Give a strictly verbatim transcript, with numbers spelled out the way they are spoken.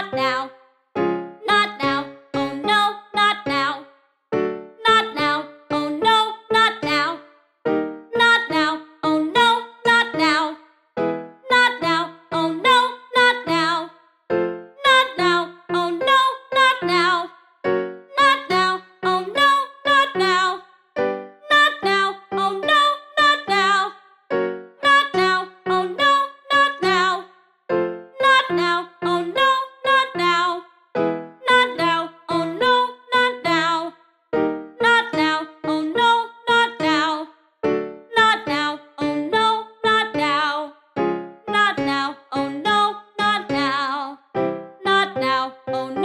not now. Not now, oh no, not now. Not now, oh no, not now. Not now, oh no, not now. Not now, oh no, not now. Not now, oh no, not now. Not now, oh no, not now. Not now, oh no, not now. Not now, oh no, not now. Not now, oh no, not now. Not now, oh no, not now. Not now, oh no, not now. Not now, oh no, not now. Not now, oh no, not now. Not now, oh no.